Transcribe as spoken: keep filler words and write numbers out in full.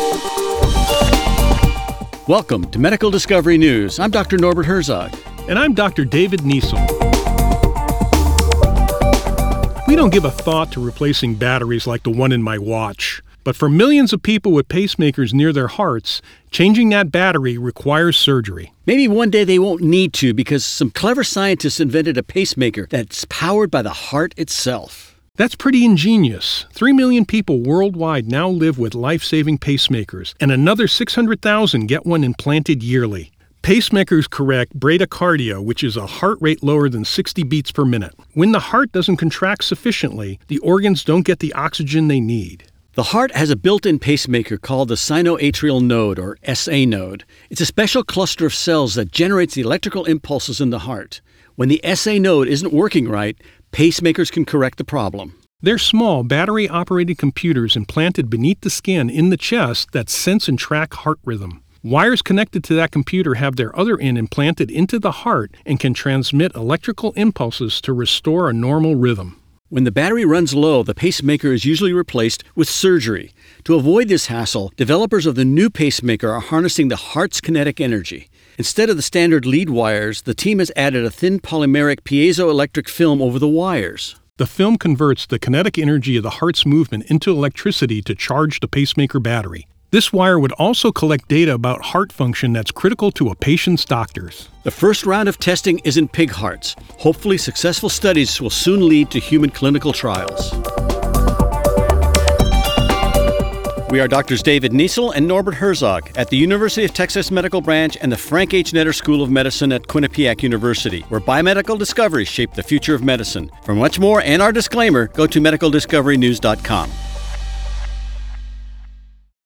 Welcome to Medical Discovery News. I'm Doctor Norbert Herzog. And I'm Doctor David Niesel. We don't give a thought to replacing batteries like the one in my watch. But for millions of people with pacemakers near their hearts, changing that battery requires surgery. Maybe one day they won't need to because some clever scientists invented a pacemaker that's powered by the heart itself. That's pretty ingenious. Three million people worldwide now live with life-saving pacemakers, and another six hundred thousand get one implanted yearly. Pacemakers correct bradycardia, which is a heart rate lower than sixty beats per minute. When the heart doesn't contract sufficiently, the organs don't get the oxygen they need. The heart has a built-in pacemaker called the sinoatrial node, or S A node. It's a special cluster of cells that generates the electrical impulses in the heart. When the S A node isn't working right, pacemakers can correct the problem. They're small, battery-operated computers implanted beneath the skin in the chest that sense and track heart rhythm. Wires connected to that computer have their other end implanted into the heart and can transmit electrical impulses to restore a normal rhythm. When the battery runs low, the pacemaker is usually replaced with surgery. To avoid this hassle, developers of the new pacemaker are harnessing the heart's kinetic energy. Instead of the standard lead wires, the team has added a thin polymeric piezoelectric film over the wires. The film converts the kinetic energy of the heart's movement into electricity to charge the pacemaker battery. This wire would also collect data about heart function that's critical to a patient's doctors. The first round of testing is in pig hearts. Hopefully, successful studies will soon lead to human clinical trials. We are Doctors David Niesel and Norbert Herzog at the University of Texas Medical Branch and the Frank H. Netter School of Medicine at Quinnipiac University, where biomedical discoveries shape the future of medicine. For much more and our disclaimer, go to medical discovery news dot com.